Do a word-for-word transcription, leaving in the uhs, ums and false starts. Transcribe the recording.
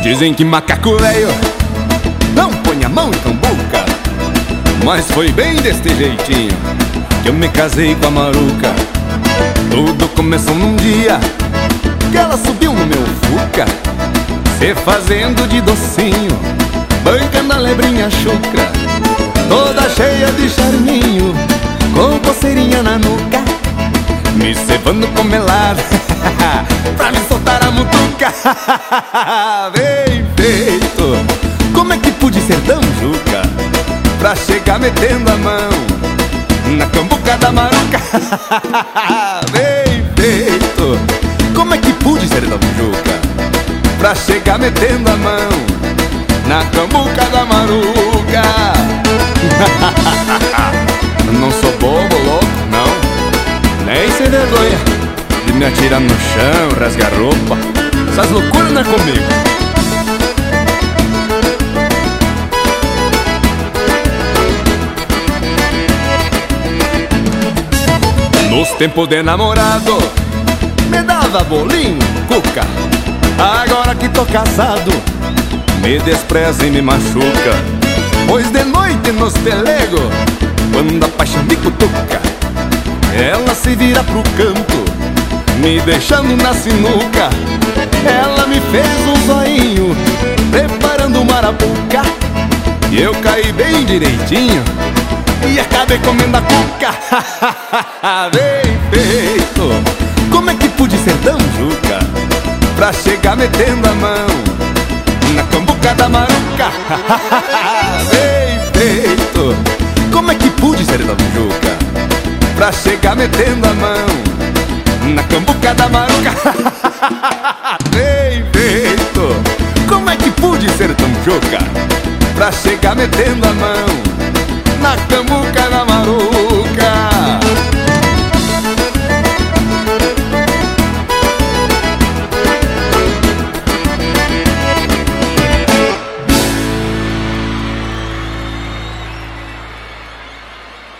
Dizem que macaco velho não põe a mão em cambuca, mas foi bem deste jeitinho que eu me casei com a Maruca. Tudo começou num dia que ela subiu no meu Fuca, se fazendo de docinho, bancando a lebrinha chucra, toda cheia de charminho, com coceirinha na nuca, me cevando com melada pra me soltar a mutuca. Bem feito, como é que pude ser tão juca pra chegar metendo a mão na cambuca da Maruca? Bem feito, como é que pude ser tão juca pra chegar metendo a mão na cambuca da Maruca? Não sou bobo, louco, não, nem sem vergonha de me atirar no chão, rasgar roupa. Essas loucuras não é comigo. Nos tempos de namorado me dava bolinho, cuca. Agora que tô casado me despreza e me machuca, pois de noite nos pelego, quando a paixão me cutuca, ela se vira pro canto, me deixando na sinuca. Ela me fez um zoinho, preparando uma arapuca, e eu caí bem direitinho e acabei comendo a cuca. Bem feito, como é que pude ser tão juca pra chegar metendo a mão na cambuca da Maruca? Bem feito, como é que pude ser tão juca pra chegar metendo a mão na cambuca da Maruca? Bem feito, como é que pude ser tão juca pra chegar metendo a mão na cambuca